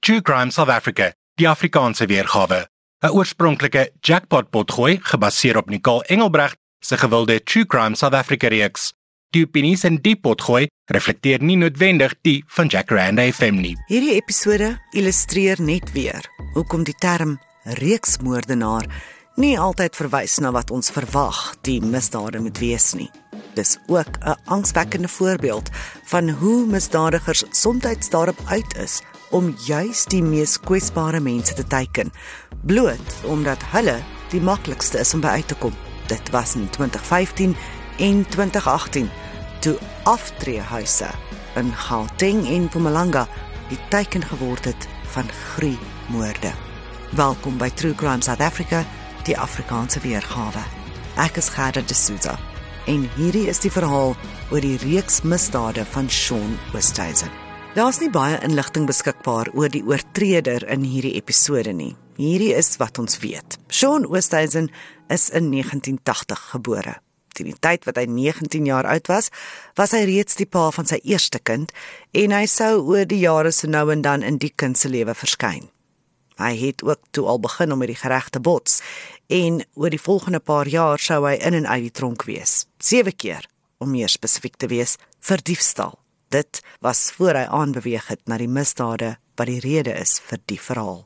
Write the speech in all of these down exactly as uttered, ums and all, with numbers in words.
True Crime South Africa, die Afrikaanse weergawe. 'n Oorspronklike jackpot-potgooi gebaseer op Nicole Engelbrecht se gewilde True Crime South Africa reeks. Die opinies in die potgooi reflekteer nie noodwendig die van Jacaranda F M nie. Hierdie episode illustreer net weer hoekom die term reeksmoordenaar nie altyd verwys na wat ons verwag die misdade moet wees nie. Dis ook 'n angswekkende voorbeeld van hoe misdadigers soms daarop uit is om juis die mees kwesbare mense te teiken, bloot omdat hulle die maklikste is om by uit te kom. Dit was in twintig vyftien en twintig agttien, toe aftreehuise in Gauteng en Mpumalanga die teiken geword het van gruwelmoorde. Welkom by True Crime South Africa, die Afrikaanse weergawe. Ek is Gerda de Souza en hierdie is die verhaal oor die reeks misdade van Shaun Oosthuizen. Daar's nie baie inligting beskikbaar oor die oortreder in hierdie episode nie. Hierdie is wat ons weet. Shaun Oosthuizen is in negentien tagtig gebore. Teen die tyd wat hy negentien jaar oud was, was hy reeds die pa van sy eerste kind en hy sou oor die jare so nou en dan in die kind se lewe verskyn. Hy het ook toe al begin om met die gereg te bots en oor die volgende paar jaar sou hy in en uit die tronk wees. Sewe keer, om meer spesifiek te wees, vir diefstal. Dit was voor hy aanbeweeg het na die misdade wat die rede is vir die verhaal.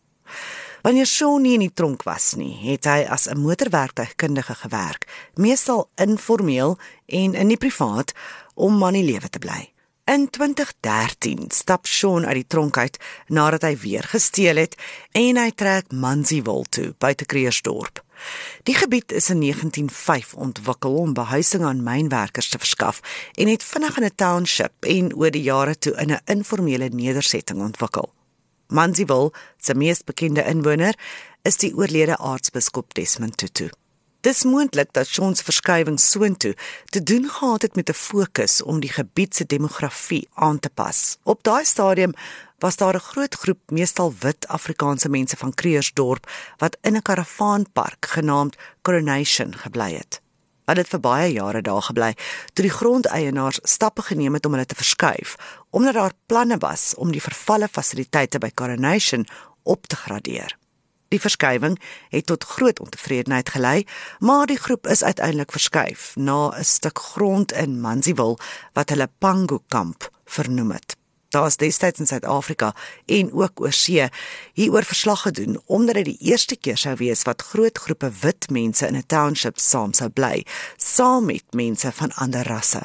Wanneer Shaun nie in die tronk was nie, het hy as 'n motorwerktuigkundige gewerk, meestal informeel en in die privaat, om aan die lewe te bly. In twintig dertien stap Shaun uit die tronk uit nadat hy weer gesteel het en hy trek Manziwil toe, buite Krugersdorp. Die gebied is in negentien vyf ontwikkel om behuising aan mynwerkers te verskaf en het vinnig in 'n township en oor die jare toe in 'n informele nedersetting ontwikkel. Manziwil, se mees bekende inwoner, is die oorlede aartsbiskop Desmond Tutu. Dis moontlik dat Shaun se verskywing soontoe te doen gehad het met 'n fokus om die gebied se demografie aan te pas. Op daai stadium was daar 'n groot groep meestal wit Afrikaanse mense van Krugersdorp wat in 'n karavaanpark genaamd Coronation gebly het. Hulle het vir baie jare daar gebly, toe die grondeienaars stappe geneem het om hulle te verskuif, omdat daar planne was om die vervalle fasiliteite by Coronation op te gradeer. Die verskywing het tot groot ontevredenheid gelei, maar die groep is uiteindelik verskuif na 'n stuk grond in Manziwil wat hulle Pango kamp vernoem het. Daar is destyds in Suid-Afrika en ook oorsee hieroor verslag gedoen, omdat dit die eerste keer sou wees wat groot groepe wit mense in 'n township saam sou bly, saam met mense van ander rasse.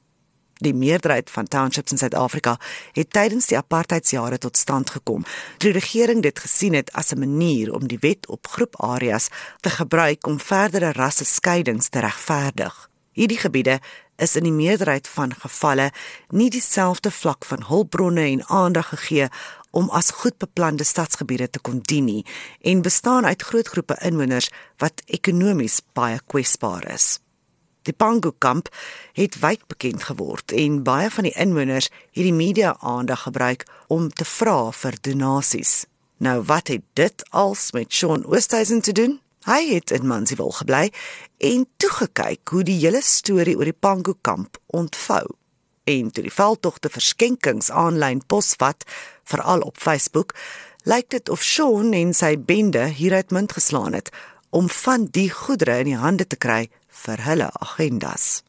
Die meerderheid van townships in Suid-Afrika het tydens die apartheidsjare tot stand gekom, toe die regering dit gesien het as 'n manier om die wet op groepareas te gebruik om verdere rasseskeidings te regverdig. Hierdie gebiede is in die meerderheid van gevalle nie dieselfde vlak van hulpbronne en aandag gegee om as goed beplande stadsgebiede te kon dien nie en bestaan uit groot groepe inwoners wat ekonomies baie kwesbaar is. Die Pango kamp het wyd bekend geword en baie van die inwoners het die media aandag gebruik om te vra vir donasies. Nou wat het dit als met Shaun Oosthuizen te doen? Hy het in Manziwil gebly en toegekyk hoe die hele storie oor die Pango kamp ontvou. En toe die veldtogte vir skenkings aanlyn posvat, veral op Facebook, lyk dit of Shaun en sy bende hieruit munt geslaan het om van die goedere in die hande te kry vir hulle agendas.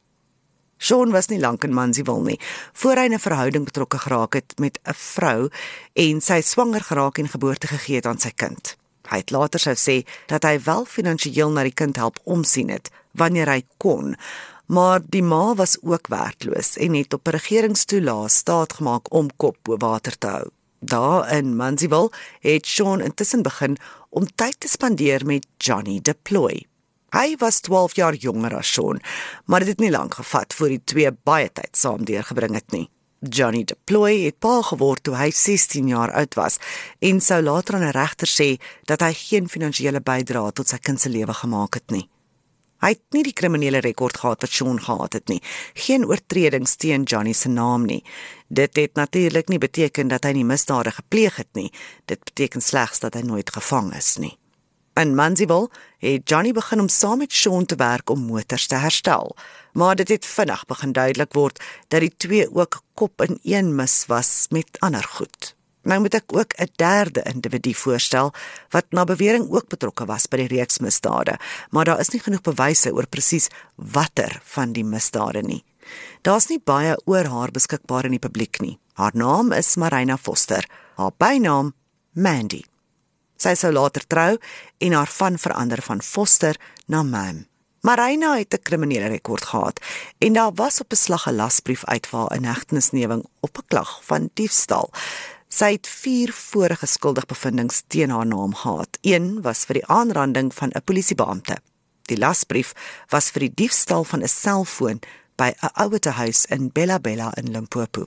Shaun was nie lank in Manziwil nie, voor hy 'n verhouding betrokke geraak het met 'n vrou en sy swanger geraak en geboorte gegee het aan sy kind. Hy het later sou sê dat hy wel finansiëel na die kind help omsien het, wanneer hy kon, maar die ma was ook werkloos en het op 'n regeringstoelaas staat gemaak om kop bo water te hou. Daar in Manziwil het Shaun intussen begin om tyd te spandeer met Johnny Deploy. Hy was twaalf jaar jonger as Shaun, maar dit het nie lank gevat voor die twee baie tyd saam deurgebring het nie. Johnny Deploy het pa geword toe hy sestien jaar oud was en sou later aan 'n regter sê dat hy geen finansiële bydrae tot sy kind se lewe gemaak het nie. Hy het nie die kriminele rekord gehad wat Shaun gehad het nie, geen oortredings teen Johnny se naam nie. Dit het natuurlik nie beteken dat hy nie misdade gepleeg het nie, dit beteken slegs dat hy nooit gevang is nie. In Manziwil het Johnny begin om saam met Shaun te werk om motors te herstel, maar dit het vinnig begin duidelik word dat die twee ook kop in een mis was met ander goed. Nou moet ek ook 'n derde individu voorstel, wat na bewering ook betrokke was by die reeks misdade, maar daar is nie genoeg bewyse oor presies watter van die misdade nie. Daar's nie baie oor haar beskikbaar in die publiek nie. Haar naam is Marina Foster, haar bynaam Mandy. Sy sou later trou en haar van verander van Foster na Mam. Marina het 'n kriminele rekord gehad en daar was op beslag 'n lasbrief uit vir haar inhegtenisneming op 'n klag van diefstal. Sy het vier vorige skuldigbevindings teen haar naam gehad. Een was vir die aanranding van 'n polisiebeampte. Die lasbrief was vir die diefstal van 'n selfoon by 'n ouertehuis in Bella Bella in Limpopo.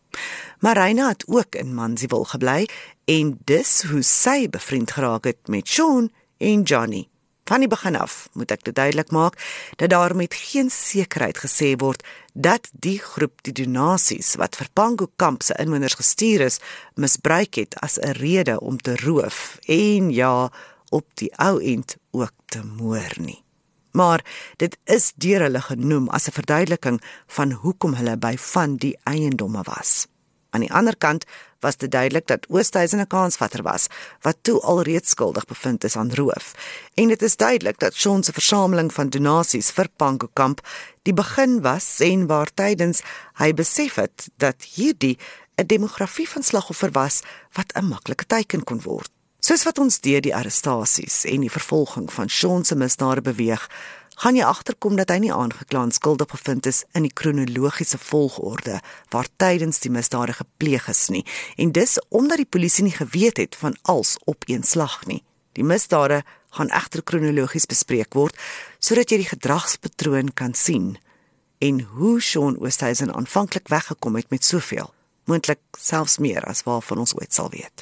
Marina het ook in Manziwil gebly en dis hoe sy bevriend geraak het met Sean en Johnny. Van die begin af moet ek dit duidelik maak dat daar met geen sekerheid gesê word dat die groep die donasies wat vir Pango Kamp se inwoners gestuur is, misbruik het as 'n rede om te roof en ja, op die ou end ook te moor nie. Maar dit is deur hulle genoem as 'n verduideliking van hoekom hulle by van die eiendomme was. Aan die ander kant was dit duidelik dat Oosthuizen 'n kansvatter was, wat toe alreeds skuldig bevind is aan roof. En dit is duidelik dat Sean se versameling van donasies vir Pango Kamp die begin was en waar tydens hy besef het dat hierdie 'n demografie van slagoffer was wat 'n maklike teiken kon word. Soos wat ons deur die arrestasies en die vervolging van Sean se misdade beweeg, gaan jy agterkom dat hy nie aangekla en skuldig bevind is in die kronologiese volgorde waar tydens die misdade gepleeg is nie, en dis omdat die polisie nie geweet het van als op een slag nie. Die misdade gaan egter kronologies bespreek word, sodat jy die gedragspatroon kan sien, en hoe Sean Oosthuizen aanvanklik weggekom het met soveel, moontlik selfs meer as waarvan ons ooit sal weet.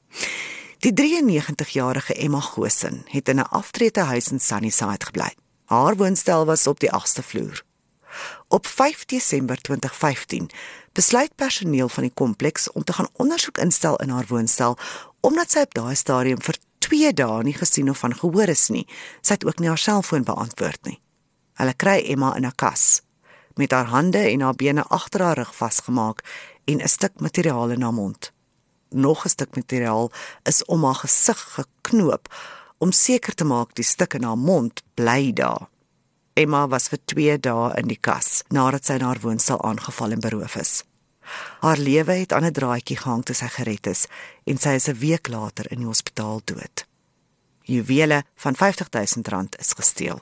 Die drieënnegentigjarige Emma Goosen het in 'n aftreetehuis in Sunnyside gebly. Haar woonstel was op die agste vloer. Op vyf Desember twintig vyftien besluit personeel van die kompleks om te gaan ondersoek instel in haar woonstel, omdat sy op daai stadium vir twee dae nie gesien of van gehoor is nie. Sy het ook nie haar selfoon beantwoord nie. Hulle kry Emma in 'n kas, met haar hande en haar bene agter haar rug vasgemaak en 'n stuk materiaal in haar mond. Nog 'n stuk materiaal is om haar gesig geknoop, om seker te maak die stuk in haar mond bly daar. Emma was vir twee dae in die kas, nadat sy in haar woonstel aangeval en beroof is. Haar lewe het aan 'n draadjie gehang toe sy gered is, en sy is 'n week later in die hospitaal dood. Juwele van vyftig duisend rand is gesteel.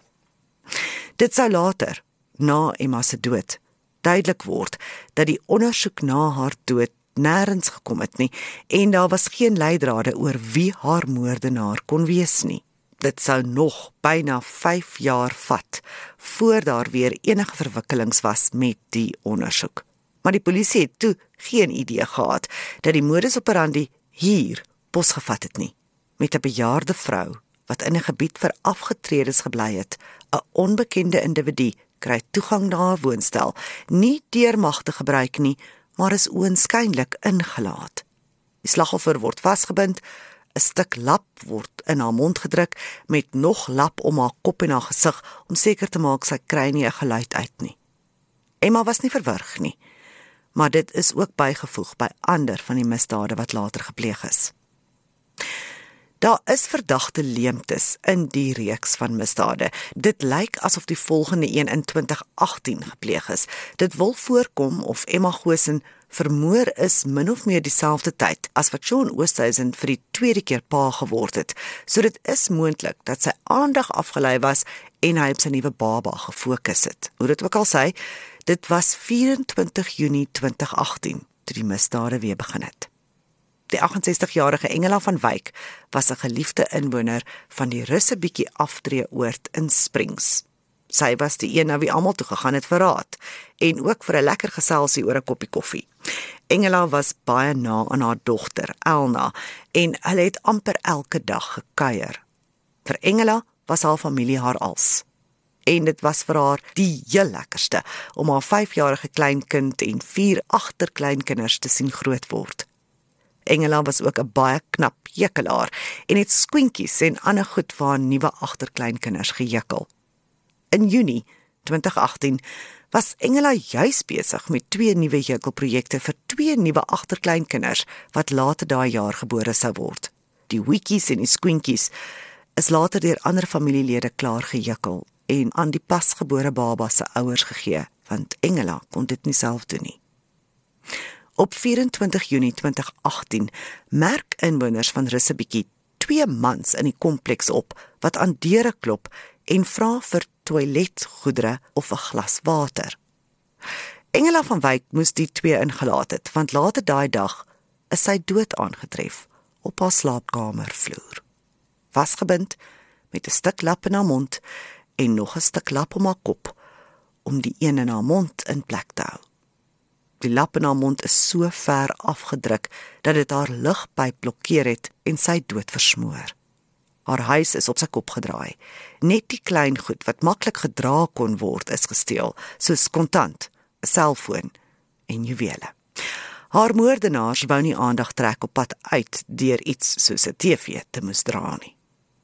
Dit sou later, na Emma se dood, duidelik word dat die ondersoek na haar dood nêrens gekom het nie, en daar was geen leidrade oor wie haar moordenaar kon wees nie. Dit sou nog byna vyf jaar vat, voor daar weer enige verwikkelings was met die ondersoek. Maar die polisie het toe geen idee gehad, dat die modus operandi hier posgevat het nie. Met 'n bejaarde vrou, wat in 'n gebied vir afgetredes gebly het, 'n onbekende individu kry toegang na haar woonstel, nie deur mag te gebruik nie, maar is oënskynlik ingelaat. Die slagoffer word vasgebind, 'n stuk lap word in haar mond gedruk, met nog lap om haar kop en haar gesig, om seker te maak sy kry nie 'n geluid uit nie. Emma was nie verwrig nie, maar dit is ook bygevoeg by ander van die misdade wat later gepleeg is. Daar is verdagte leemtes in die reeks van misdade. Dit lyk asof die volgende een in twintig agtien gepleeg is. Dit wil voorkom of Emma Goosen vermoor is min of meer dieselfde tyd as wat Sean Oosthuizen vir die tweede keer pa geword het. So dit is moontlik dat sy aandag afgelei was en hy op sy nuwe baba gefokus het. Hoe dit ook al sê, dit was vyf-en-twintig Junie twintig agtien toe die misdade weer begin het. Die agt en sestigjarige Engela van Wyk was 'n geliefde inwoner van die Russebietjie aftreeoord in Springs. Sy was die een na wie almal toe gegaan het vir raad, en ook vir 'n lekker geselsie oor 'n koppie koffie. Engela was baie na aan haar dogter, Elna, en hulle het amper elke dag gekuier. Vir Engela was haar familie haar als. En dit was vir haar die heel lekkerste om haar vyfjarige kleinkind en vier agterkleinkinders te sien groot word. Engela was ook 'n baie knap jekelaar en het skoentjies en ander goed vir haar nuwe agterkleinkinders gejekkel. In Junie twintig agtien was Engela juis besig met twee nuwe hekelprojekte vir twee nuwe agterkleinkinders wat later daai jaar gebore sou word. Die Wiekies en die Squinkies is later deur ander familielede klaar gehekkel en aan die pasgebore baba se ouers gegee, want Engela kon dit nie self doen nie. Op vyf-en-twintig Junie twintig agttien merk inwoners van Rissebiekie twee mans in die kompleks op wat aan deure klop en vra vir toiletgoedere of 'n glas water. Engela van Wyk moes die twee ingelaat het, want later daai dag is sy dood aangetref op haar slaapkamervloer. Vasgebind met 'n stuk lap in haar mond en nog 'n stuk lap om haar kop, om die een in haar mond in plek te hou. Die lap in haar mond is so ver afgedruk dat dit haar lugpyp blokkeer het en sy dood versmoor. Haar huis is op sy kop gedraai. Net die klein goed wat maklik gedra kon word is gesteel, soos kontant, 'n selfoon en juwele. Haar moordenaars wou nie aandag trek op pad uit deur iets soos 'n T V te moes dra nie.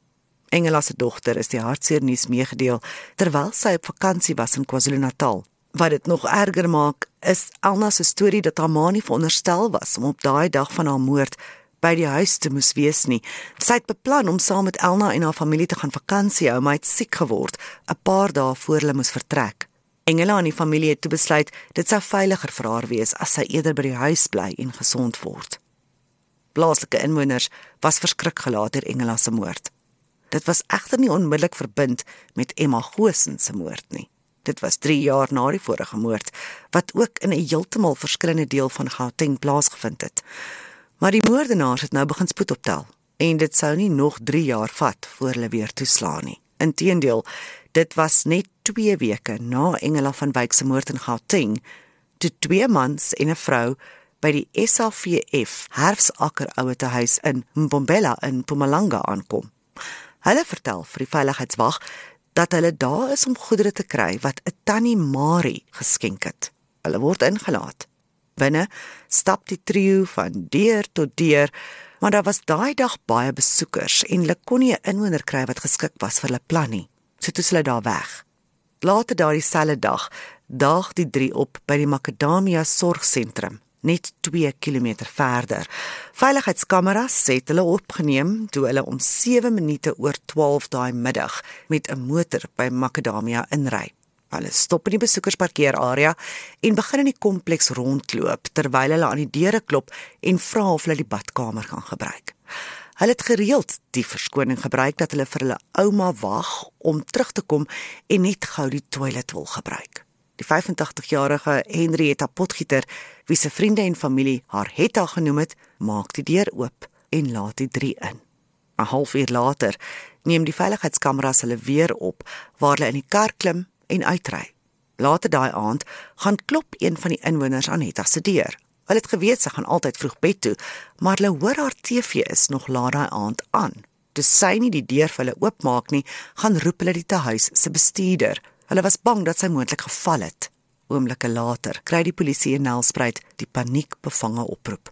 Engela se dogter is die hartseer nuus meegedeel terwyl sy op vakansie was in KwaZulu-Natal. Wat dit nog erger maak, is Elna se storie dat haar ma nie veronderstel was om op daai dag van haar moord by die huis te moes wees nie. Sy het beplan om saam met Elna en haar familie te gaan vakansie hou, maar het siek geword, 'n paar dae voor hulle moes vertrek. Engela en die familie het toe besluit dit sou veiliger vir haar wees as sy eerder by die huis bly en gesond word. Plaaslike inwoners was verskrik gelaat deur Engela se moord. Dit was egter nie onmiddellik verbind met Emma Goosen se moord nie. Dit was drie jaar na die vorige moord, wat ook in 'n heeltemal verskillende deel van Gauteng plaasgevind het. Maar die moordenaars het nou begin spoed optel, en dit sou nie nog drie jaar vat voor hulle weer toeslaan nie. Inteendeel, dit was net twee weke na Engela van Wyk se moord in Gauteng, toe twee mans en 'n vrou by die S A V F Herfsakker ouete huis in Mbombela in Mpumalanga aankom. Hulle vertel vir die veiligheidswag dat hulle daar is om goedere te kry wat 'n tannie Marie geskenk het. Hulle word ingelaat. Binne stap die trio van deur tot deur, maar daar was daai dag baie besoekers en hulle kon nie 'n inwoner kry wat geskik was vir hulle plan nie. So toe is hulle daar weg. Later daardie selfde dag daag die drie op by die Macadamia Sorgsentrum, net twee kilometer verder. Veiligheidskameras het hulle opgeneem toe hulle om sewe minute oor twaalf daai middag met 'n motor by Macadamia inry. Hulle stop in die besoekersparkeerarea en begin in die kompleks rondloop terwyl hulle aan die deure klop en vra of hulle die badkamer kan gebruik. Hulle het gereeld die verskoning gebruik dat hulle vir hulle ouma wag om terug te kom en net gou die toilet wil gebruik. Die vyf-en-tagtig-jarige Henrietta Potgieter, wie se vriende en familie haar Hetta genoem het, maak die deur oop en laat die drie in. 'n Halfuur later neem die veiligheidskameras hulle weer op, waar hulle in die kar klim en uitry. Later daai aand gaan klop een van die inwoners aan Hetta se deur. Hulle het geweet sy gaan altyd vroeg bed toe, maar hulle hoor haar T V is nog laat daai aand aan. Toe sy nie die deur vir hulle oopmaak nie, gaan roep hulle die tehuis se bestuurder. Hulle was bang dat sy moontlik geval het. Oomblikke later kry die polisie in Nelspruit die paniekbevange oproep.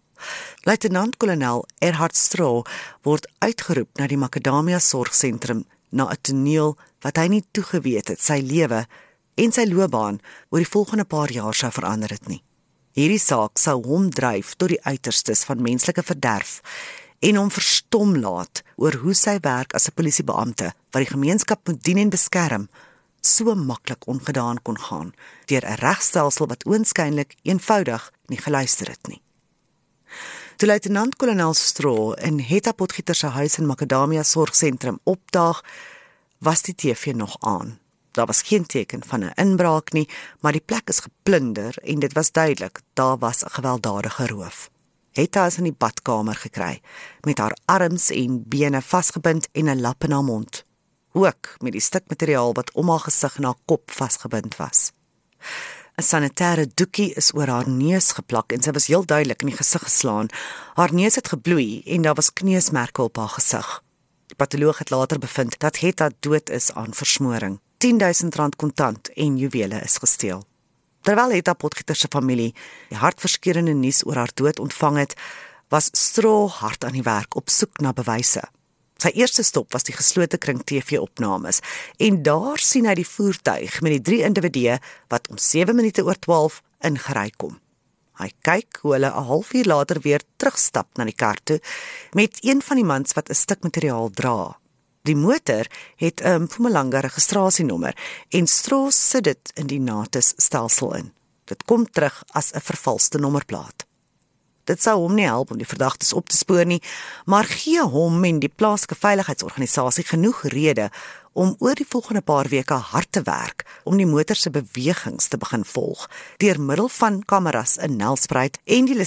Luitenant-kolonel Erhard Stroh word uitgeroep na die Macadamia Sorgsentrum na 'n toneel wat hy nie toegeweet het sy lewe en sy loopbaan oor die volgende paar jaar sou verander het nie. Hierdie saak sou hom dryf tot die uiterstes van menslike verderf en hom verstom laat oor hoe sy werk as 'n polisiebeampte wat die gemeenskap moet dien en beskerm so maklik ongedaan kon gaan deur 'n regstelsel wat oënskynlik eenvoudig nie geluister het nie. Toe luitenant-kolonel Stroh in Hetta Potgieter se huis in Macadamia Sorgsentrum opdaag, was die T V nog aan. Daar was geen teken van 'n inbraak nie, maar die plek is geplunder en dit was duidelik, daar was 'n gewelddadige roof. Hetta is in die badkamer gekry, met haar arms en bene vasgebind en 'n lap in haar mond. Ook met die stuk materiaal wat om haar gesig en haar kop vasgebind was. 'n Sanitêre doekie is oor haar neus geplak en sy was heel duidelik in die gesig geslaan. Haar neus het gebloei en daar was kneusmerke op haar gesig. Die patoloog het later bevind dat Hetta dood is aan versmoring. tien duisend rand kontant en juwele is gesteel. Terwyl Hetta Potgieter se familie die hartverskeurende nuus oor haar dood ontvang het, was Stroh hard aan die werk op soek na bewyse. Sy eerste stop was die geslote kring T V-opnames en daar sien hy die voertuig met die drie individue wat om sewe minute oor twaalf ingery kom. Hy kyk hoe hulle 'n halfuur later weer terugstap na die kar toe met een van die mans wat 'n stuk materiaal dra. Die motor het 'n Mpumalanga registrasienommer en Stroos sit dit in die Natus stelsel in. Dit kom terug as 'n vervalste nommerplaat. Dit sou hom nie help om die verdagtes op te spoor nie, maar gee hom en die plaaslike veiligheidsorganisasie genoeg rede om oor die volgende paar weke hard te werk om die motor se bewegings te begin volg deur middel van kameras in Nelspruit en die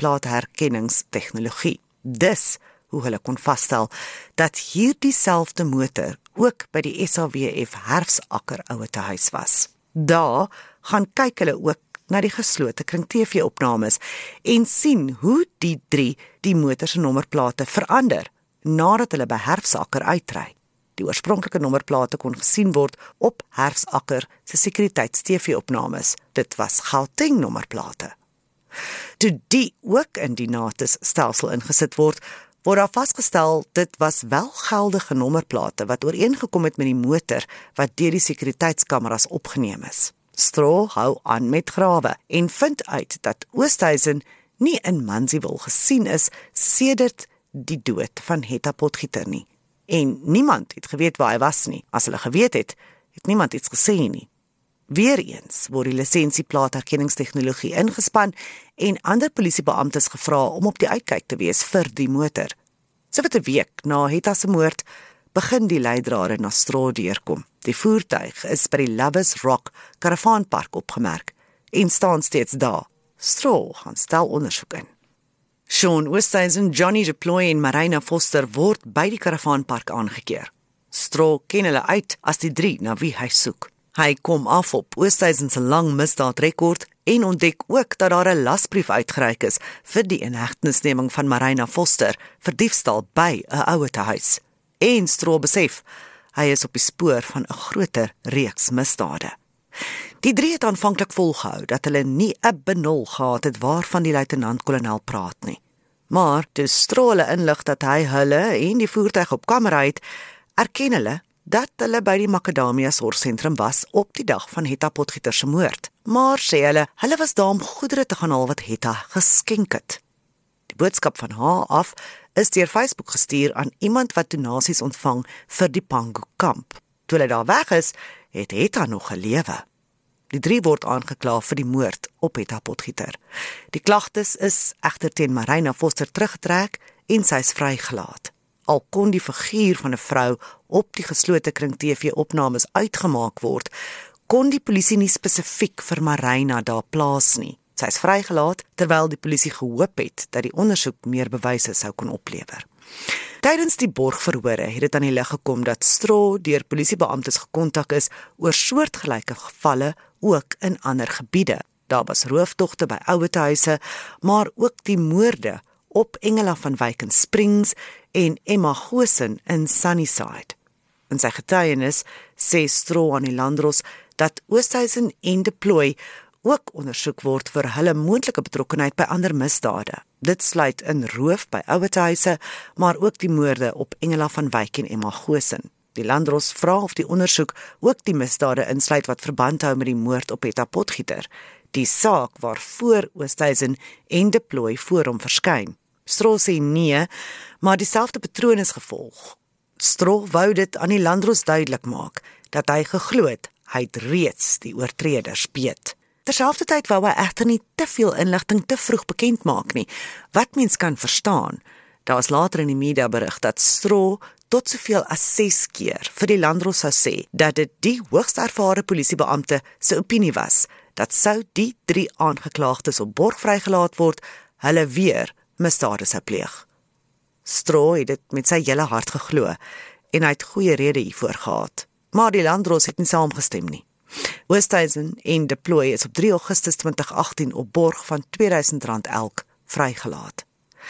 lisensieplaatherkenningstegnologie. Dis hoe hulle kon vasstel dat hierdie selfde motor ook by die S A W F Herfsakker ouetehuis was. Daar gaan kyk hulle ook na die geslote kring T V-opnames en sien hoe die drie die motor se nommerplate verander nadat hulle by Herfsakker uitry. Die oorspronklike nommerplate kon gesien word op Herfsakker se sekuriteits-T V-opnames. Dit was Gauteng nommerplate. Toe die ook in die Natus stelsel ingesit word, word daar vasgestel dit was wel geldige nommerplate wat ooreengekom het met die motor wat deur die sekuriteitskameras opgeneem is. Stroh hou aan met grawe en vind uit dat Oosthuizen nie in Mansfield gesien is sedert die dood van Hetta Potgieter nie. En niemand het geweet waar hy was nie. As hulle geweet het, het niemand iets gesê nie. Weereens word die lisensieplaatherkenningstegnologie ingespan en ander polisiebeamptes gevra om op die uitkyk te wees vir die motor. So wat 'n week na Hetta se moord begin die leidrade na Stroh deurkom. Die voertuig is by die Lovers Rock Karavaanpark opgemerk en staan steeds daar. Stroh gaan stel ondersoek in. Sean Oosthuizen, Johnny Deploy en Marina Foster word by die karavaanpark aangekeer. Stroh ken hulle uit as die drie na wie hy soek. Hy kom af op Oosthuizen se lang misdaadrekord en ontdek ook dat daar 'n lasbrief uitgereik is vir die inhegtenisneming van Marina Foster vir diefstal by 'n ouetehuis. En Stroh besef, hy is op die spoor van 'n groter reeks misdade. Die drie het aanvanklik volgehou dat hulle nie 'n benul gehad het waarvan die luitenant-kolonel praat nie. Maar toe Stroh hulle inlig dat hy hulle en die voertuig op kamera het, erken hulle dat hulle by die Macadamia Sorgsentrum was op die dag van Hetta Potgieter se moord. Maar sê hulle, hulle was daar om goedere te gaan haal wat Hetta geskenk het. Die boodskap van haar af is deur Facebook gestuur aan iemand wat donasies ontvang vir die Pangu kamp. Toe hulle daar weg is, het Hetta nog gelewe. Die drie word aangekla vir die moord op Hetta Potgieter. Die klagtes is egter teen Marina Foster teruggetrek en sy is vrygelaat. Al kon die figuur van 'n vrou op die geslote kring T V-opnames uitgemaak word, kon die polisie nie spesifiek vir Marina daar plaas nie. Sy is vrygelaat terwyl die polisie gehoop het dat die ondersoek meer bewyse sou kon oplewer. Tydens die borgverhore het dit aan die lig gekom dat Stroh deur polisiebeamptes gekontak is oor soortgelyke gevalle ook in ander gebiede. Daar was rooftogte by ouetehuise, maar ook die moorde op Engela van Wyk in Springs en Emma Goosen in Sunnyside. In sy getuienis sê Stroh aan die Landros dat Oosthuizen en Deploy ook ondersoek word vir hulle moontlike betrokkenheid by ander misdade. Dit sluit in roof by ouetehuise, maar ook die moorde op Engela van Wyk en Emma Goosen. Die Landros vra of die ondersoek ook die misdade insluit wat verband hou met die moord op Hetta Potgieter, die saak waarvoor Oosthuizen en Deploy voor hom verskyn. Stroh sê nee, maar dieselfde patroon is gevolg. Stroh wou dit aan die Landros duidelik maak, dat hy geglo het, hy het reeds die oortreders beet. Terselfdertyd wou hy egter nie te veel inligting te vroeg bekend maak nie, wat mens kan verstaan. Daar is later in die media berig dat Stroh tot soveel as ses keer vir die Landros sou sê, dat dit die hoogst ervare polisiebeampte se opinie was, dat sou die drie aangeklaagdes op borg vrygelaat word, hulle weer misdade sou pleeg. Stroh het dit met sy hele hart geglo en hy het goeie rede hiervoor gehad. Maar die Landros het nie saamgestem nie. Oosthuizen en Deploy is op drie Augustus twintig agttien op borg van tweeduisend rand elk vrygelaat.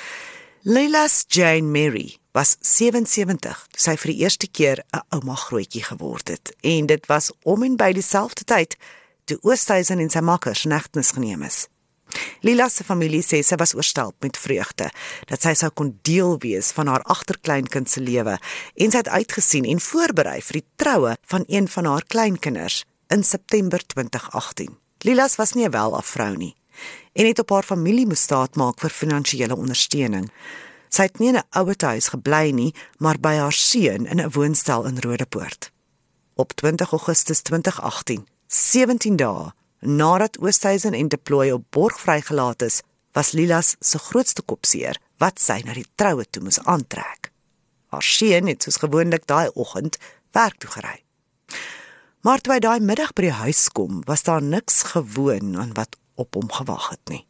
Leila's Jane Mary was sewensewentig toe sy vir die eerste keer 'n ouma grootjie geword het en dit was om en by dieselfde tyd toe Oosthuizen en sy makkers in hegtenis geneem is. Lila se familie sê sy was oorstelp met vreugde, dat sy sou kon deel wees van haar agterkleinkind se lewe, en sy het uitgesien en voorberei vir die troue van een van haar kleinkinders in September twintig agtien. Lilas was nie 'n welaf vrou nie, en het op haar familie moes staat maak vir finansiële ondersteuning. Sy het nie in 'n ouerhuis gebly nie, maar by haar seun in 'n woonstel in Rodepoort. Op twintig Augustus twintig agtien, sewentien dae nadat Oosthuizen en Deploy op borg vrygelaat is, was Lilas se grootste kopseer wat sy na die troue toe moes aantrek. Haar seun het soos gewoonlik daai oggend werk toe gery. Maar toe hy daai middag by die huis kom, was daar niks gewoon aan wat op hom gewag het nie.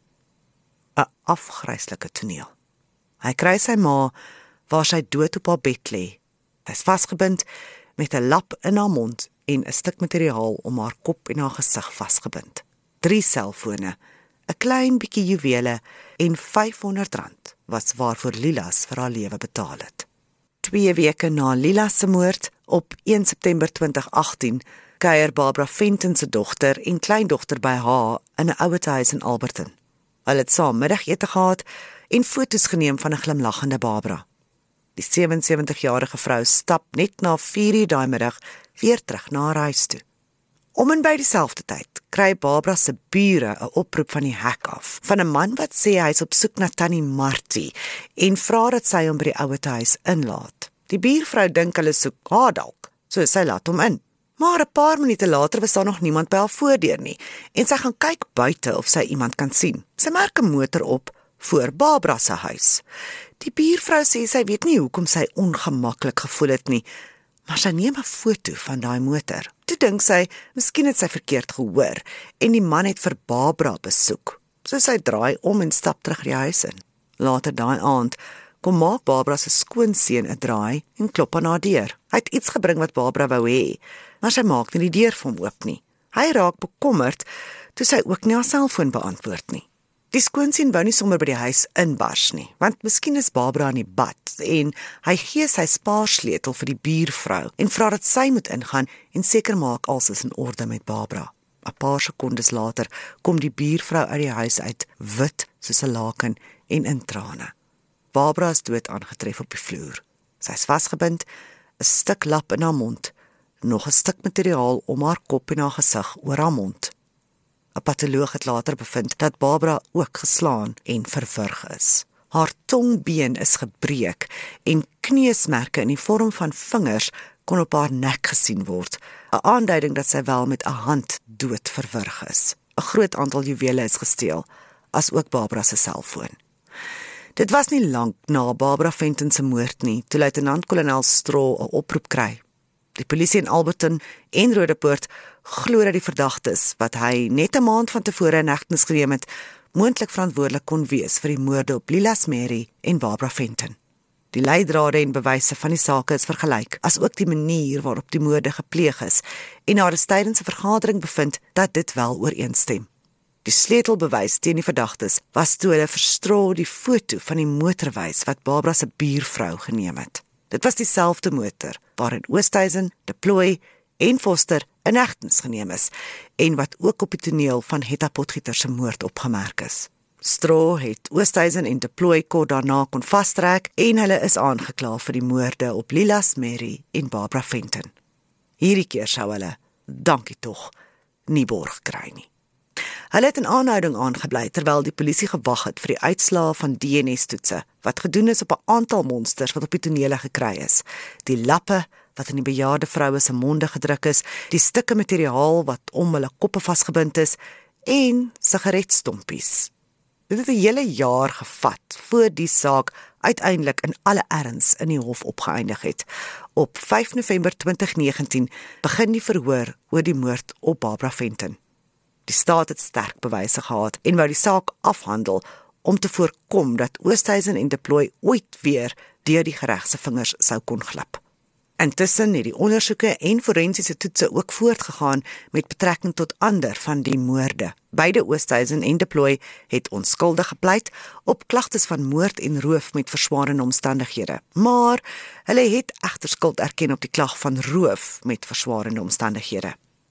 'n Afgryslike toneel. Hy kry sy ma waar sy dood op haar bed lê. Sy's vasgebind met 'n lap in haar mond en 'n stuk materiaal om haar kop en haar gesig vasgebind. Drie selfone, 'n klein bietjie juwele en vyfhonderd rand was waarvoor Lilas vir haar lewe betaal het. Twee weke na Lilas se moord, op een September twintig agtien, kuier Barbara Fenton se dogter en kleindogter by haar in 'n ouerhuis in Alberton. Hulle het saam middagete gehad en foto's geneem van 'n glimlaggende Barbara. Die sewensewentigjarige vrou stap net na vier uur daai middag weer terug na haar huis toe. Om en by dieselfde tyd kry Barbara se bure 'n oproep van die hek af, van 'n man wat sê hy is op soek na Tannie Martie en vra dat sy hom by die ouerhuis inlaat. Die buurvrou dink hulle soek haar dalk, so sy laat hom in. Maar 'n paar minute later was daar nog niemand by haar voordeur nie, en sy gaan kyk buite of sy iemand kan sien. Sy merk 'n motor op voor Barbara se huis. Die buurvrou sê sy weet nie hoekom sy ongemaklik gevoel het nie, maar sy neem 'n foto van daai motor. Toe dink sy, miskien het sy verkeerd gehoor, en die man het vir Barbara besoek. So sy draai om en stap terug die huis in. Later daai aand kom maak Barbara se skoonseun 'n draai en klop aan haar deur. Hy het iets gebring wat Barbara wou hê, maar sy maak nie die deur vir hom oop nie. Hy raak bekommerd toe sy ook nie haar selfoon beantwoord nie. Die skoonseun wou nie sommer by die huis inbars nie, want miskien is Barbara in die bad, en hy gee sy spaarsleutel vir die buurvrou en vra dat sy moet ingaan en seker maak alles is in orde met Barbara. 'n Paar sekondes later kom die buurvrou uit die huis uit, wit soos 'n laken en in trane. Barbara is dood aangetref op die vloer. Sy is vasgebind, 'n stuk lap in haar mond, nog 'n stuk materiaal om haar kop en haar gesig oor haar mond. 'n Patoloog het later bevind dat Barbara ook geslaan en verwrig is. Haar tongbeen is gebreek en kneusmerke in die vorm van vingers kon op haar nek gesien word, 'n aanduiding dat sy wel met 'n hand dood verwrig is. 'n Groot aantal juwele is gesteel, as ook Barbara se selfoon. Dit was nie lank na Barbara Fenton se moord nie, toe luitenant-kolonel Straw 'n oproep kry. Die polisie in Alberton en Rodepoort glo dat die verdagtes, wat hy net 'n maand van tevore in hegtenis geneem het, moontlik verantwoordelik kon wees vir die moorde op Lilas Mary en Barbara Fenton. Die leidrade en bewyse van die sake is vergelyk, as ook die manier waarop die moorde gepleeg is, en daar is tydens 'n vergadering bevind dat dit wel ooreenstem. Die sleutelbewys teen die verdagtes was toe hulle verstroo die foto van die motor wys wat Barbara se buurvrou geneem het. Dit was dieselfde motor waarin Oosthuizen, Deploy en Foster in hegtenis geneem is, en wat ook op die toneel van Hetta Potgieter se moord opgemerk is. Straw het Oosthuizen en Deploy kort daarna kon vastrek, en hulle is aangekla vir die moorde op Lilas Mary en Barbara Fenton. Hierdie keer sou hulle, dankie tog, nie borg kry nie. Hulle het in aanhouding aangebly terwyl die polisie gewag het vir die uitslae van D N S-toetse wat gedoen is op 'n aantal monsters wat op die tonele gekry is. Die lappe wat in die bejaarde vroue se monde gedruk is, die stukke materiaal wat om hulle koppe vasgebind is en sigaretstompies. Dit het 'n hele jaar gevat voor die saak uiteindelik in alle erns in die hof opgeëindig het. Op vyf November twintig negentien begin die verhoor oor die moord op Barbara Fenton. Die staat het sterk bewyse gehad en wou die saak afhandel om te voorkom dat Oosthuizen en Deploy ooit weer deur die reg se vingers sou kon glip. Intussen het die ondersoeke en forensiese toetse ook voortgegaan met betrekking tot ander van die moorde. Beide Oosthuizen en Deploy het onskuldig gepleit op klagtes van moord en roof met verswaarende omstandighede, maar hulle het egter skuld erken op die klag van roof met verswaarende omstandighede.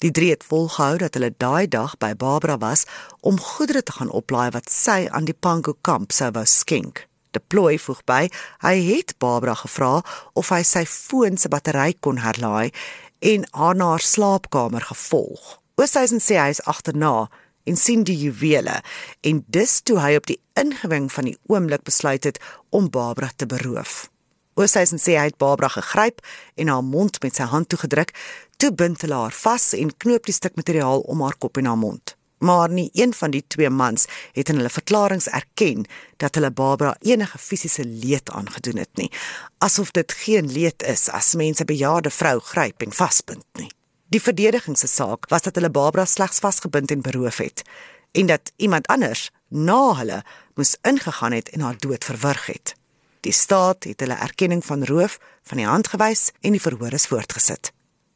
Die drie het volgehou dat hulle daai dag by Barbara was om goedere te gaan oplaai wat sy aan die Pango kamp sou wou skenk. De Plooi voeg by, hy het Barbara gevra of hy sy foon se battery kon herlaai en haar na haar slaapkamer gevolg. Oosthuizen sê hy is agterna en sien die juwele en dis toe hy op die ingewing van die oomblik besluit het om Barbara te beroof. Oosthuizen sê hy het Barbara gegryp en haar mond met sy hand toegedruk, toe bind hulle haar vas en knoop die stuk materiaal om haar kop en haar mond. Maar nie een van die twee mans het in hulle verklaringe erken dat hulle Barbara enige fisiese leed aangedoen het nie, asof dit geen leed is as mense 'n bejaarde vrou gryp en vasbind nie. Die verdediging se saak was dat hulle Barbara slegs vasgebind en beroof het, en dat iemand anders na hulle moes ingegaan het en haar dood verwrig het. Die staat het hulle erkenning van roof van die hand gewys en die verhoor is voortgesit.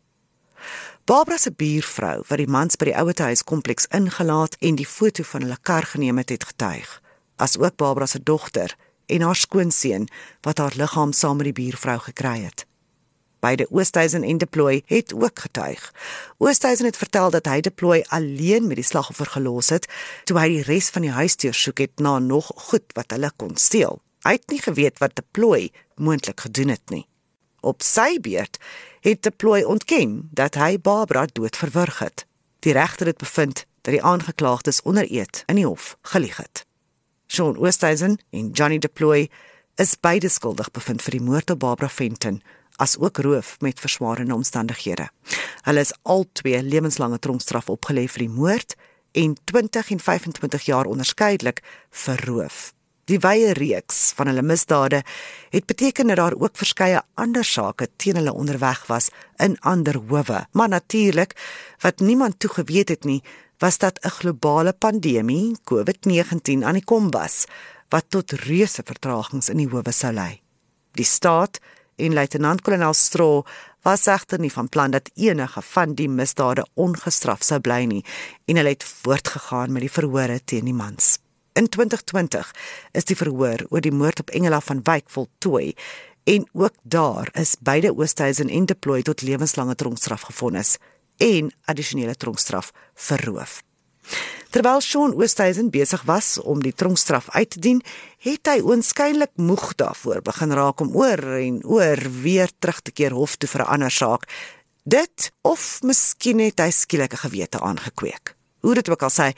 Barbara se buurvrou, wat die mans by die Ouetehuis kompleks ingelaat en die foto van hulle kar geneem het, het getuig, as ook Barbara se dogter en haar skoonseun wat haar liggaam saam met die buurvrou gekry het. Beide Oosthuizen en De Plooi het ook getuig. Oosthuizen het vertel dat hy De Plooi alleen met die slagoffer gelos het, toe hy die res van die huis deursoek het na nog goed wat hulle kon steel. Hy het nie geweet wat De Plooi moontlik gedoen het nie. Op sy beurt het De Plooi ontken dat hy Barbara dood verwrig het. Die regter het bevind dat die aangeklaagdes onder eed in die hof gelieg het. Sean Oosthuizen en Johnny De Plooi is beide skuldig bevind vir die moord op Barbara Fenton, as ook roof met verswaarende omstandighede. Hulle is albei lewenslange tronkstraf opgelê vir die moord en twintig en vyfentwintig jaar onderskeidelik vir roof. Die wye reeks van hulle misdade het beteken dat daar ook verskeie ander sake teen hulle onderweg was in ander howe. Maar natuurlik, wat niemand toe geweet het nie, was dat 'n globale pandemie, COVID negentien, aan die kom was, wat tot reuse vertragings in die howe sou lei. Die staat en luitenant-kolonel Straw was egter nie van plan dat enige van die misdade ongestraf sou bly nie, en hulle het voortgegaan met die verhore teen die mans. In twintig twintig is die verhoor oor die moord op Engela van Wyk voltooi, en ook daar is beide Oosthuizen en De Plooi tot lewenslange tronkstraf gevonnis en addisionele tronkstraf vir roof. Terwyl Sean Oosthuizen besig was om die tronkstraf uit te dien, het hy oënskynlik moeg daarvoor begin raak om oor en oor weer terug te keer hof toe vir 'n ander saak. Dit, of miskien het hy skielik 'n gewete aangekweek. Hoe dit ook al sê,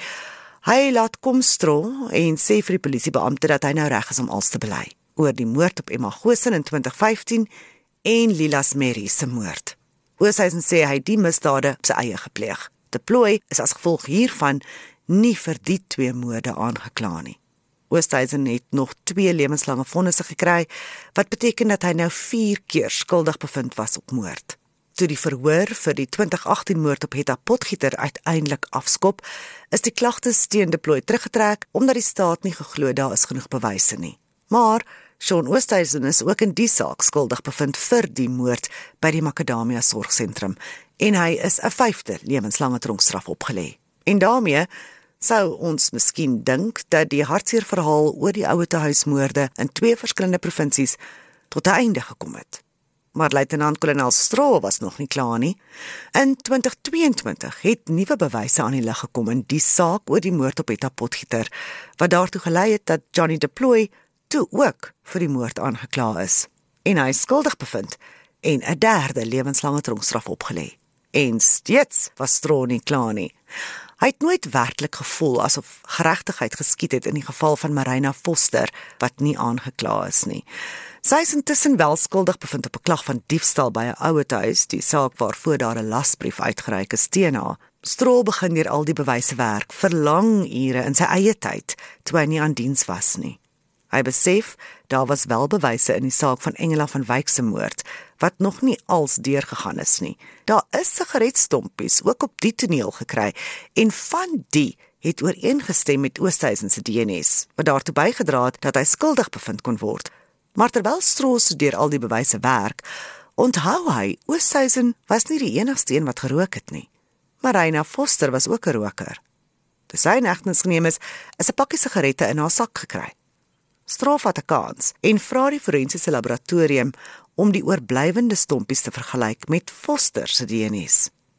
hy laat kom Straw en sê vir die polisiebeampte dat hy nou reg is om alles te bely oor die moord op Emma Goosen in twintig vyftien en Lilas Mary se moord. Oosthuizen sê hy die misdade op sy eie gepleeg. De Plooi is as gevolg hiervan nie vir die twee moorde aangekla nie. Oosthuizen het nog twee lewenslange vonnisse gekry, wat beteken dat hy nou vier keer skuldig bevind was op moord. Toe die verhoor vir die twintig agtien moord op Hetta Potgieter uiteindelik afskop, is die klagtes teen De Plooi teruggetrek, omdat die staat nie geglo daar is genoeg bewyse nie. Maar Sean Oosthuizen is ook in die saak skuldig bevind vir die moord by die Macadamia Sorgsentrum, en hy is 'n vyfde lewenslange tronkstraf opgelê. En daarmee sou ons miskien dink dat die hartseer verhaal oor die Ouetehuismoorde in twee verskillende provinsies tot 'n einde gekom het. Maar luitenant-kolonel Straw was nog nie klaar nie. In twintig tweeëntwintig het nuwe bewyse aan die lig gekom in die saak oor die moord op Hetta Potgieter, wat daartoe gelei het dat Johnny De Plooi toe ook vir die moord aangekla is. En hy is skuldig bevind en 'n derde lewenslange tronkstraf opgelê. En steeds was Straw nie klaar nie. Hy het nooit werklik gevoel asof geregtigheid geskied het in die geval van Marina Foster, wat nie aangekla is nie. Sy is intussen wel skuldig bevind op 'n klag van diefstal by 'n ouetehuis, die saak waarvoor daar 'n lasbrief uitgereik is teen haar. Straw begin deur al die bewyse werk vir lang ure in sy eie tyd, toe hy nie aan diens was nie. Hy besef, daar was wel bewyse in die saak van Engela van Wyk se moord, wat nog nie als deurgegaan is nie. Daar is sigaretstompies ook op die toneel gekry, en van die het ooreengestem met Oosthuizen se D N S, wat daartoe bygedra het dat hy skuldig bevind kon word. Maar terwyl Straw deur al die bewyse werk, onthou hy, Oosthuizen was nie die enigste een wat gerook het nie. Marina Foster was ook 'n roker. Toe sy in hegtenis geneem is, is 'n pakkie sigarette in haar sak gekry. Straw vat 'n kans en vra die forensiese laboratorium om die oorblywende stompies te vergelyk met Foster se D N S.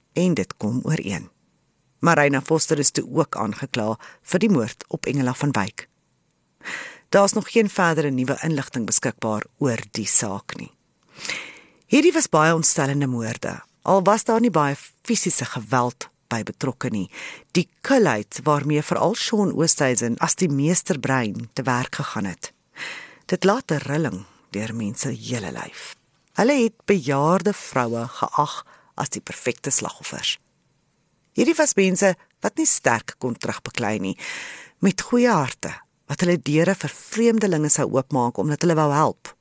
en dit kom ooreen. Marina Foster is toe ook aangekla vir die moord op Engela van Wyk. Daar is nog geen verdere nuwe inligting beskikbaar oor die saak nie. Hierdie was baie ontstellende moorde, al was daar nie baie fisiese geweld by betrokke nie. Die kulheid waarmee veral Sean Oosthuizen as die meesterbrein te werk gegaan het. Dit laat 'n rilling deur mense hele lyf. Hulle het bejaarde vroue geag as die perfekte slagoffers. Hierdie was mense wat nie sterk kon terugbeklei nie, met goeie harte, wat hulle deure vir vreemdelinge sou oopmaak omdat hulle wou help.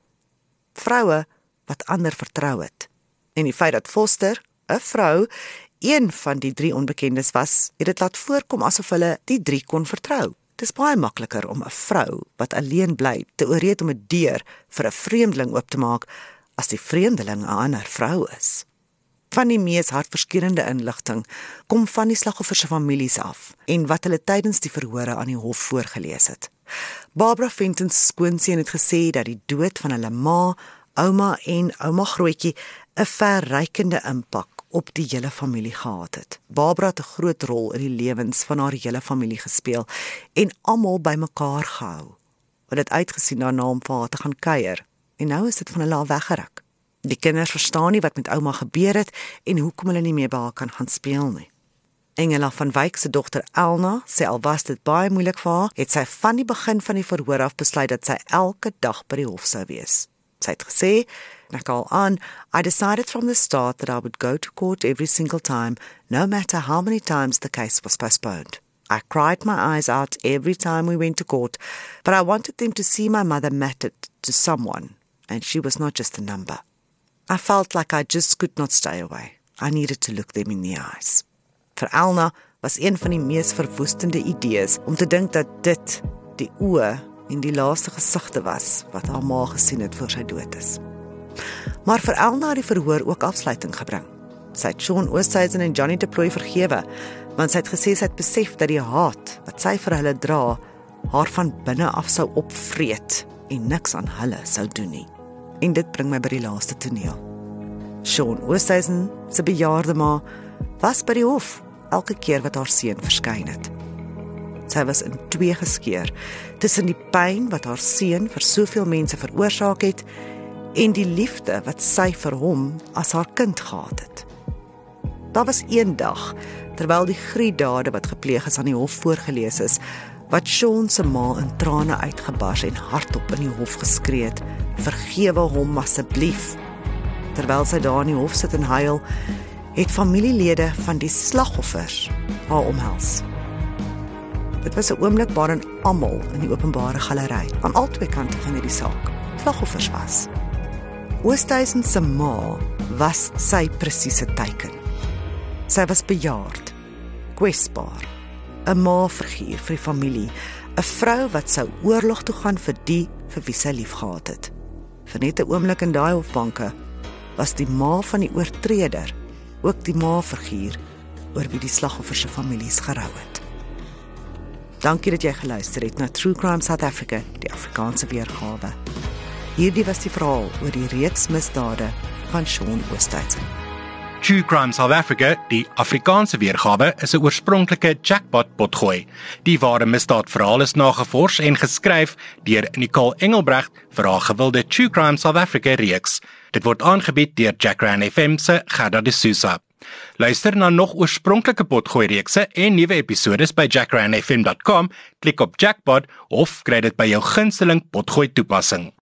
Vroue wat ander vertrou het. En die feit dat Foster, 'n vrou, een van die drie onbekendes was, het dit laat voorkom asof hulle die drie kon vertrou. Dit is baie makliker om 'n vrou wat alleen bly te oorreed om 'n deur vir 'n vreemdeling oop te maak as die vreemdeling 'n ander vrou is. Van die mees hartverskeurende inligting kom van die slagoffer se families af en wat hulle tydens die verhore aan die hof voorgelees het. Barbara Fenton se skoonseun het gesê dat die dood van hulle ma, ouma en ouma Grootjie 'n verrykende impak op die hele familie gehad het. Barbara het 'n groot rol in die lewens van haar hele familie gespeel en almal bymekaar gehou. Hulle het uitgesien daarna om vir haar te gaan kuier en nou is dit van hulle al weggeruk. Die kinders verstaan nie wat met ouma gebeur het en hoekom hulle nie meer by haar kan gaan speel nie. Engela van Wyk se dogter Elna sê al was dit baie moeilik vir haar, het sy van die begin van die verhoor af besluit dat sy elke dag by die hof sou wees. Sy het gesê, en ek haal aan, I decided from the start that I would go to court every single time, no matter how many times the case was postponed. I cried my eyes out every time we went to court, but I wanted them to see my mother mattered to someone, and she was not just a number. I felt like I just could not stay away. I needed to look them in the eyes. Vir Elna was een van die mees verwoestende idees om te dink dat dit die oë en die laaste gesigte was wat haar ma gesien het voor sy dood is. Maar vir Elna het die verhoor ook afsluiting gebring. Sy het Sean Oosthuizen en Johnny Deploy vergewe, want sy het gesê sy het besef dat die haat wat sy vir hulle dra, haar van binne af sou opvreet en niks aan hulle sou doen nie. En dit bring my by die laaste toneel. Sean Oosthuizen se bejaarde ma was by die hof elke keer wat haar seun verskyn het. Sy was in twee geskeur tussen die pyn wat haar seun vir soveel mense veroorsaak het en die liefde wat sy vir hom as haar kind gehad het. Daar was een dag, terwyl die gruweldade wat gepleeg is aan die hof voorgelees is, wat Sean se ma in trane uitgebars en hardop in die hof geskree het, vergewe hom asseblief. Terwyl sy daar in die hof sit en huil, het familielede van die slagoffers haar omhels. Dit was 'n oomblik waarin almal in die openbare galery, aan albei kante van hierdie saak, slagoffers was. Oosthuizen se ma was sy presiese teiken. Sy was bejaard, kwesbaar, 'n ma-figuur vir die familie, 'n vrou wat sou oorlog toe gaan vir die vir wie sy liefgehad het. Vir net 'n oomblik in daai hofbanke was die ma van die oortreder ook die ma-figuur oor wie die slagoffer se families gerou het. Dankie dat jy geluister het na True Crime South Africa, die Afrikaanse weergawe. Hierdie was die verhaal oor die reeks misdade van Sean Oosthuizen. True Crime South Africa, die Afrikaanse weergawe, is 'n oorspronklike jackpot potgooi. Die ware misdaadverhaal is nagevors en geskryf deur Nicole Engelbrecht vir haar gewilde True Crime South Africa reeks. Dit word aangebied deur Jackran F M se Gerda de Souza. Luister na nog oorspronklike potgooi reekse en nuwe episodes by jackran f m dot com, klik op Jackpot of kry dit by jou gunsteling potgooi toepassing.